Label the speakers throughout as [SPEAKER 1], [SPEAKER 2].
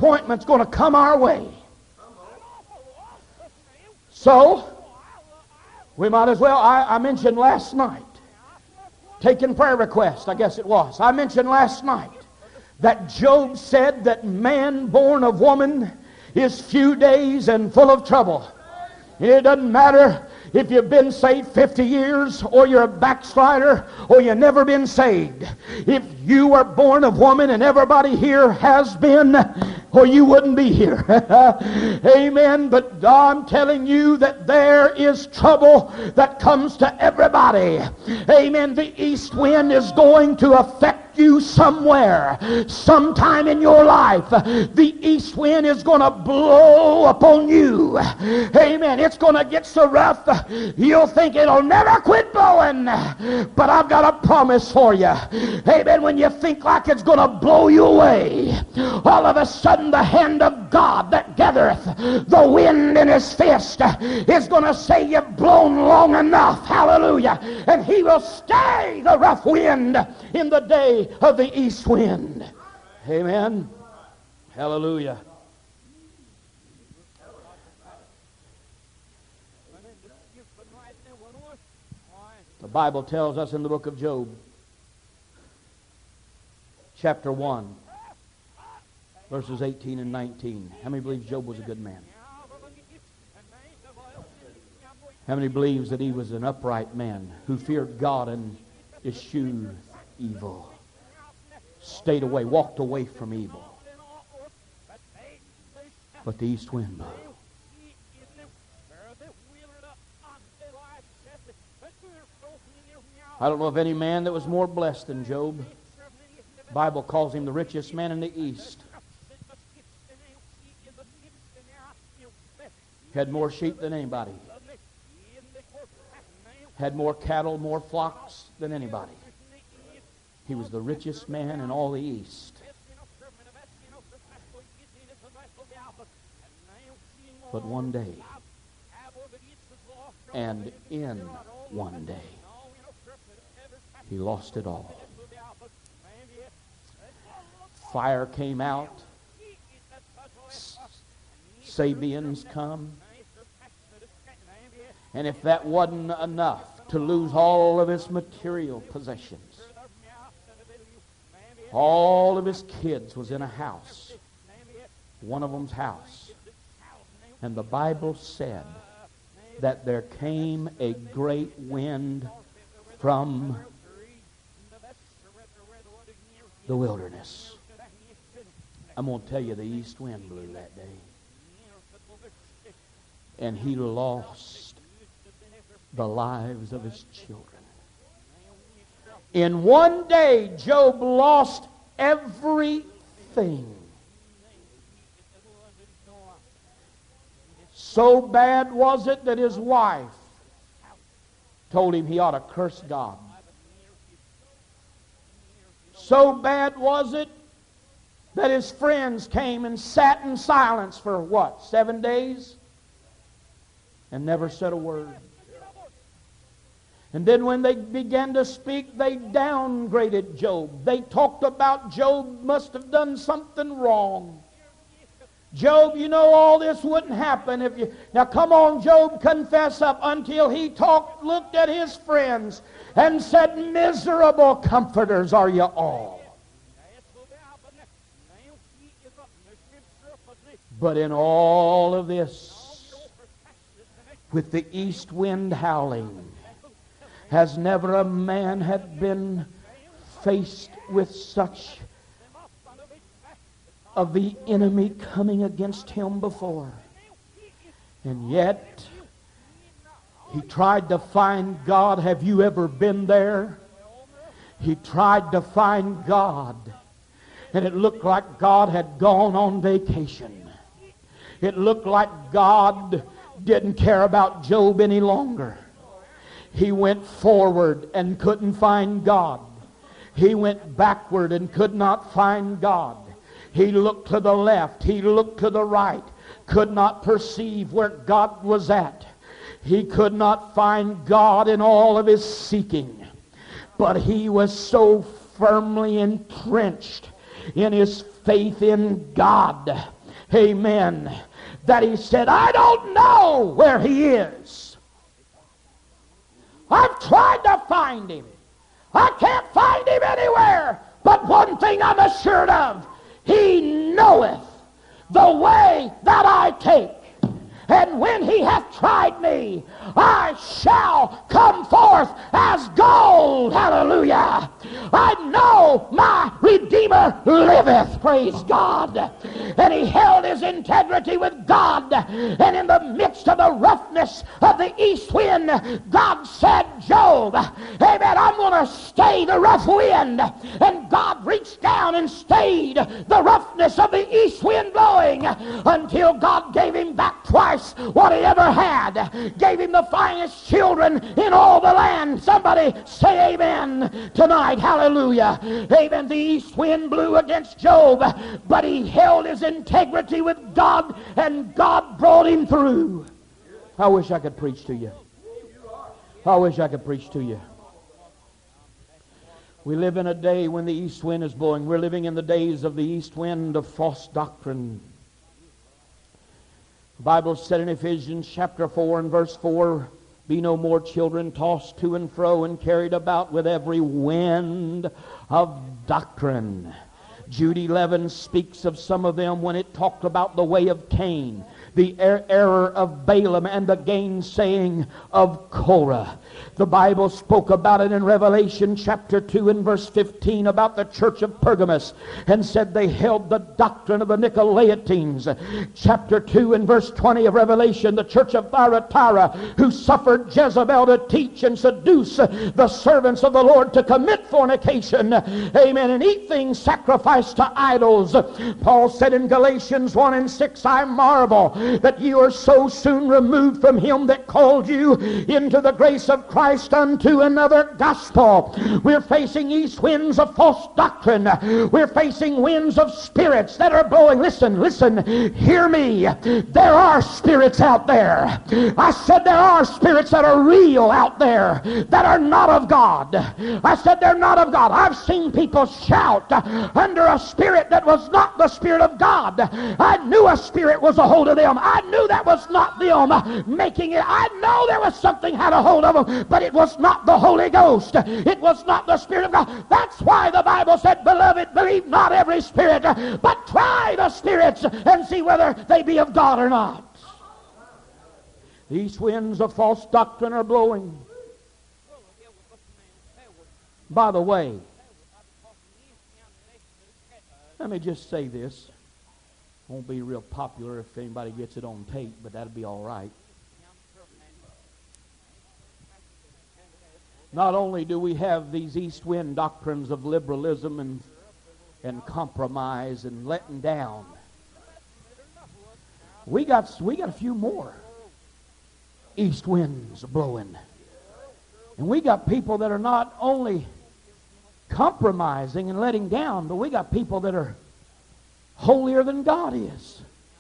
[SPEAKER 1] disappointment's going to come our way. So, we might as well, I mentioned last night, taking prayer requests, I guess it was. I mentioned last night that Job said that man born of woman is few days and full of trouble. It doesn't matter if you've been saved 50 years or you're a backslider or you've never been saved. If you were born of woman, and everybody here has been, or you wouldn't be here. Amen. But I'm telling you that there is trouble that comes to everybody. Amen. The east wind is going to affect you somewhere, sometime in your life. The east wind is going to blow upon you. Amen. It's going to get so rough, you'll think it'll never quit blowing. But I've got a promise for you. Amen. When you think like it's going to blow you away, all of a sudden the hand of God that gathereth the wind in his fist is going to say, you've blown long enough. Hallelujah. And he will stay the rough wind in the day of the east wind. Amen. Hallelujah. The Bible tells us in the book of Job, chapter 1, verses 18 and 19. How many believes Job was a good man? How many believes that he was an upright man who feared God and eschewed evil? Stayed away, walked away from evil. But the east wind blew. I don't know of any man that was more blessed than Job. The Bible calls him the richest man in the east. Had more sheep than anybody. Had more cattle, more flocks than anybody. He was the richest man in all the east. But one day, and in one day, he lost it all. Fire came out. Sabians come. And if that wasn't enough to lose all of his material possessions, all of his kids was in a house, one of them's house. And the Bible said that there came a great wind from the wilderness. I'm going to tell you, the east wind blew that day. And he lost the lives of his children. In one day, Job lost everything. So bad was it that his wife told him he ought to curse God. So bad was it that his friends came and sat in silence for what, 7 days? And never said a word. And then when they began to speak, they downgraded Job. They talked about Job must have done something wrong. Job, you know all this wouldn't happen if you... Now come on, Job, confess up, until he looked at his friends and said, miserable comforters are you all. But in all of this, with the east wind howling, has never a man had been faced with such of the enemy coming against him before. And yet, he tried to find God. Have you ever been there? He tried to find God, and it looked like God had gone on vacation. It looked like God didn't care about Job any longer. He went forward and couldn't find God. He went backward and could not find God. He looked to the left. He looked to the right. Could not perceive where God was at. He could not find God in all of his seeking. But he was so firmly entrenched in his faith in God. Amen. That he said, I don't know where he is. I've tried to find him. I can't find him anywhere. But one thing I'm assured of, he knoweth the way that I take. And when he hath tried me, I shall come forth as gold. Hallelujah. I know my Redeemer liveth. Praise God. And he held his integrity with God. And in the midst of the roughness of the east wind, God said, Job, amen, I'm going to stay the rough wind. And God reached down and stayed the roughness of the east wind blowing until God gave him back twice what he ever had. Gave him the finest children in all the land. Somebody say amen tonight. Hallelujah. Amen. The east wind blew against Job, but he held his integrity with God, and God brought him through. I wish I could preach to you. I wish I could preach to you. We live in a day when the east wind is blowing. We're living in the days of the east wind of false doctrine. The Bible said in Ephesians chapter 4 and verse 4, be no more children tossed to and fro and carried about with every wind of doctrine. Jude 11 speaks of some of them when it talked about the way of Cain, the error of Balaam, and the gainsaying of Korah. The Bible spoke about it in Revelation chapter 2 and verse 15 about the church of Pergamos, and said they held the doctrine of the Nicolaitans. Chapter 2 and verse 20 of Revelation, the church of Thyatira, who suffered Jezebel to teach and seduce the servants of the Lord to commit fornication, amen, and eat things sacrificed to idols. Paul said in Galatians 1 and 6, I marvel that you are so soon removed from him that called you into the grace of Christ unto another gospel. We're facing east winds of false doctrine. We're facing winds of spirits that are blowing. Listen, hear me. There are spirits out there. I said there are spirits that are real out there that are not of God. I said they're not of God. I've seen people shout under a spirit that was not the Spirit of God. I knew a spirit was a hold of them. I knew that was not them making it. I know there was something had a hold of them, but it was not the Holy Ghost. It was not the Spirit of God. That's why the Bible said, beloved, believe not every spirit, but try the spirits and see whether they be of God or not. These winds of false doctrine are blowing. By the way, let me just say this. Won't be real popular if anybody gets it on tape, but that'll be all right. Not only do we have these east wind doctrines of liberalism and compromise and letting down, we got a few more east winds blowing. And we got people that are not only compromising and letting down, but we got people that are holier than God is.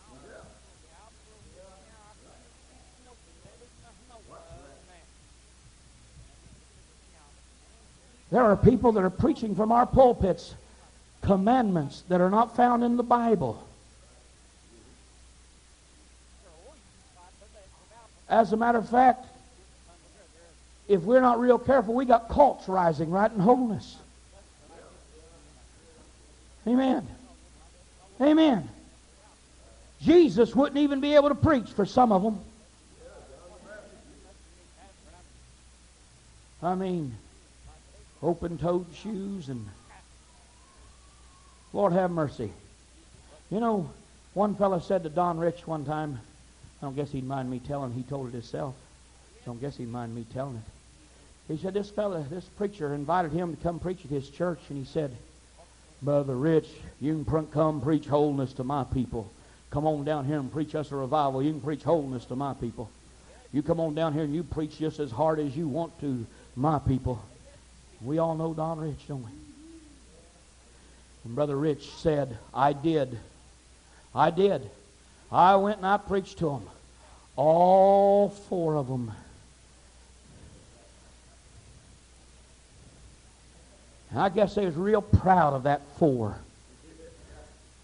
[SPEAKER 1] There are people that are preaching from our pulpits commandments that are not found in the Bible. As a matter of fact, if we're not real careful, we got cults rising right in holiness. Amen. Amen. Jesus wouldn't even be able to preach for some of them. I mean, open-toed shoes and Lord have mercy. You know, one fellow said to Don Rich one time, I don't guess he'd mind me telling, he told it himself. Don't guess he'd mind me telling it. He said this preacher invited him to come preach at his church, and he said, Brother Rich, you can come preach holiness to my people. Come on down here and preach us a revival. You can preach holiness to my people. You come on down here and you preach just as hard as you want to my people. We all know Don Rich, don't we? And Brother Rich said, I did. I went and I preached to them. All four of them. And I guess they was real proud of that four.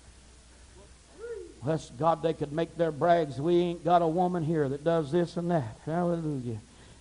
[SPEAKER 1] Bless God, they could make their brags. We ain't got a woman here that does this and that. Hallelujah.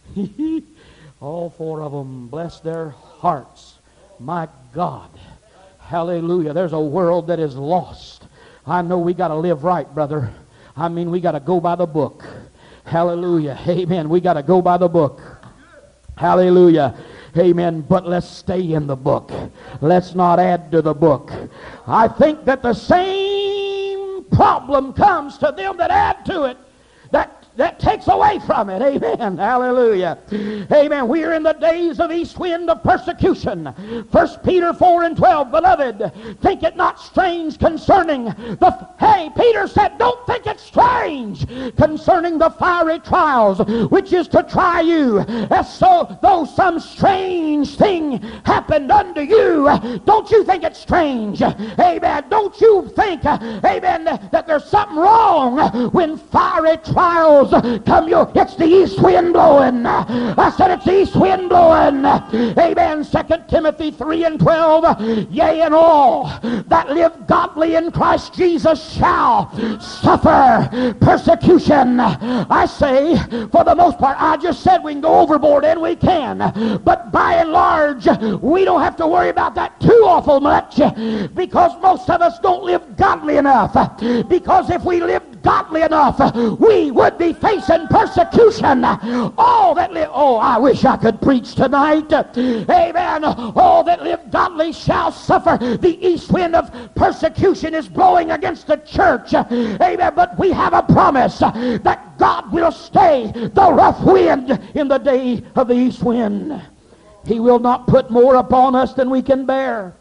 [SPEAKER 1] All four of them, bless their hearts. My God. Hallelujah. There's a world that is lost. I know we got to live right, brother. I mean, we got to go by the book. Hallelujah. Amen. We got to go by the book. Hallelujah. Amen. But let's stay in the book. Let's not add to the book. I think that the same problem comes to them that add to it. That takes away from it. Amen. Hallelujah. Amen. We are in the days of east wind of persecution. 1 Peter 4:12. Beloved, think it not strange concerning the... Hey, Peter said, don't think it strange concerning the fiery trials, which is to try you, as so though some strange thing happened unto you. Don't you think it's strange? Amen. Don't you think, amen, that there's something wrong when fiery trials come you? It's the east wind blowing. I said it's the east wind blowing. Amen. 2 Timothy 3:12. Yea, and all that live godly in Christ Jesus shall suffer persecution. I say, for the most part, I just said we can go overboard, and we can. But by and large, we don't have to worry about that too awful much, because most of us don't live godly enough. Because if we lived godly enough, we would be facing persecution. All that live... Oh, I wish I could preach tonight. Amen. All that live godly shall suffer. The east wind of persecution is blowing against the church. Amen. But we have a promise that God will stay the rough wind in the day of the east wind. He will not put more upon us than we can bear.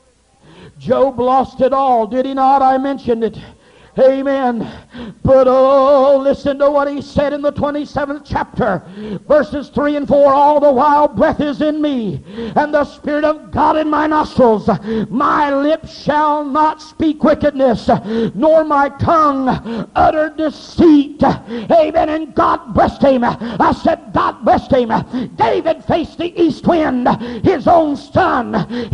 [SPEAKER 1] Job lost it all, did he not? I mentioned it. Amen. But oh, listen to what he said in the 27th chapter, verses 3 and 4. All the while breath is in me, and the Spirit of God in my nostrils. My lips shall not speak wickedness, nor my tongue utter deceit. Amen. And God blessed him. I said, God blessed him. David faced the east wind. His own son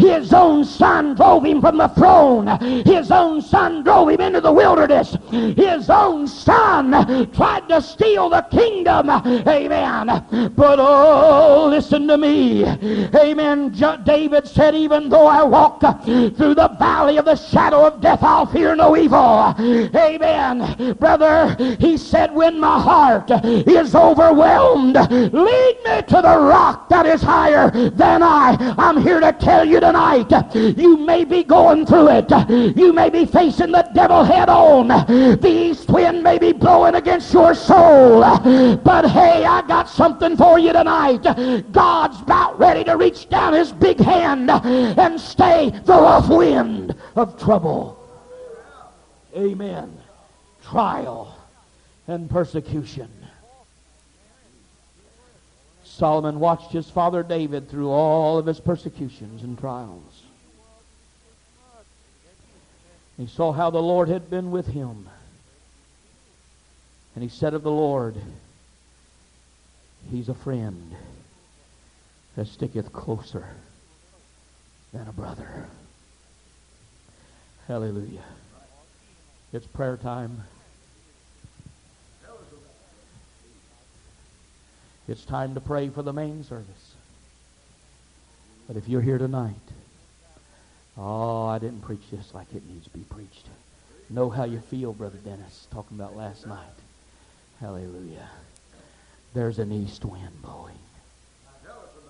[SPEAKER 1] drove him from the throne. His own son drove him into the wilderness. His own son tried to steal the kingdom. Amen. But oh, listen to me. Amen. David said, even though I walk through the valley of the shadow of death, I'll fear no evil. Amen. Brother, he said, when my heart is overwhelmed, lead me to the rock that is higher than I. I'm here to tell you tonight, you may be going through it. You may be facing the devil head on. The east wind may be blowing against your soul. But hey, I got something for you tonight. God's about ready to reach down his big hand and stay the rough wind of trouble. Amen. Trial and persecution. Solomon watched his father David through all of his persecutions and trials. He saw how the Lord had been with him. And he said of the Lord, he's a friend that sticketh closer than a brother. Hallelujah. It's prayer time. It's time to pray for the main service. But if you're here tonight, oh, I didn't preach this like it needs to be preached. Know how you feel, Brother Dennis, talking about last night. Hallelujah. There's an east wind blowing.